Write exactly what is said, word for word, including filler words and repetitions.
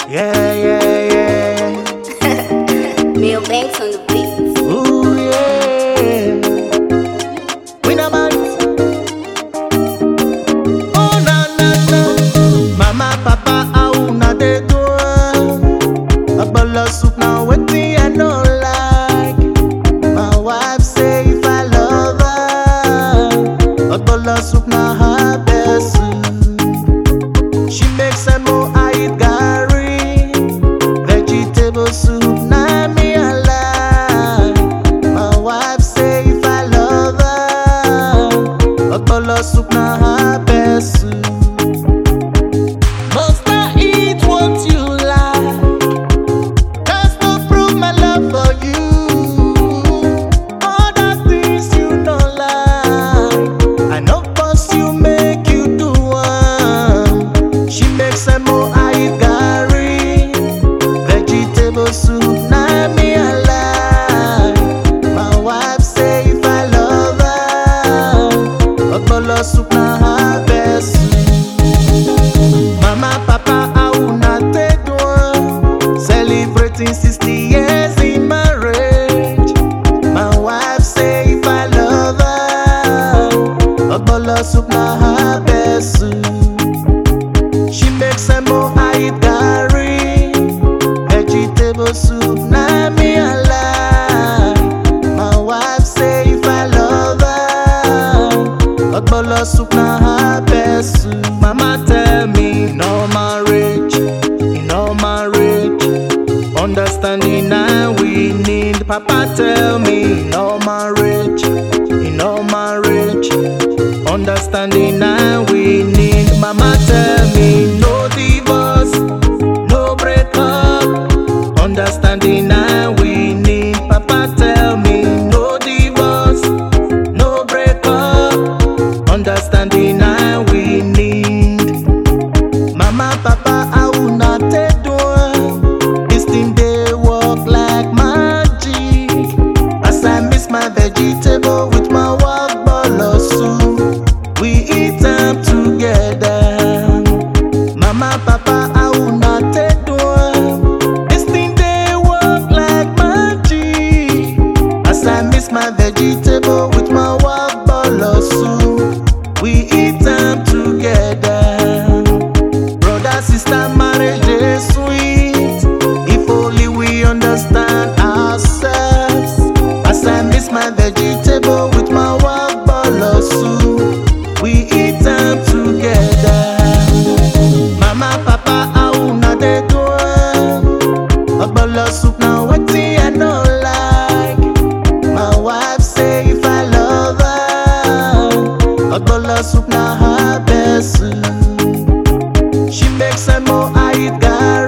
Yeah, yeah, yeah. Bill Banks on the beat. Ooh, yeah. Winner man. Oh, na, na, na. Mama, papa, how una dey do? A bowl of soup now, wetin I no like. My wife say if I love her, a bowl of soup na her best soup. She makes some more I eat garri, vegetable soup na me I like. My wife say if I love her, a bowl of soup na her best soup. Must I eat what you like? Just to prove my love for you. All the things you don't like, I know cause you make you do one. She makes some more I eat garri, vegetable soup na me I like. My wife say if I love her, a bowl of soup na her best soup. Mama, papa, how una take do? Celebrating sixty years in marriage. My wife say if I love her, a bowl of soup na her best soup. She makes some more I eat garri, vegetable soup na me I like. My wife say if I love her, a bowl of soup na her best soup. Mama tell me no marriage, no marriage, understanding now we need. Papa tell me no marriage, no marriage, understanding now we need. Mama tell me no divorce, no breakup, understanding now we need. Papa tell me no divorce, no breakup, understanding now we need. Mama, papa, how una take do? This thing dey work like magic. As I miss my vegetable with my work bowl of soup, we eat am together. Mama, papa, how una take do? This thing dey work like magic. As I miss my vegetable with my work bowl of soup, we eat am together. Brother, sister, marriage dey sweet if only we understand ourselves. As I miss my vegetable with my work bowl of soup, we eat am together. Mama, papa, how una dey do? A bowl of soup na wetin I no like. My wife say if I love her, a bowl of soup na her best soup. She makes some more I eat garri,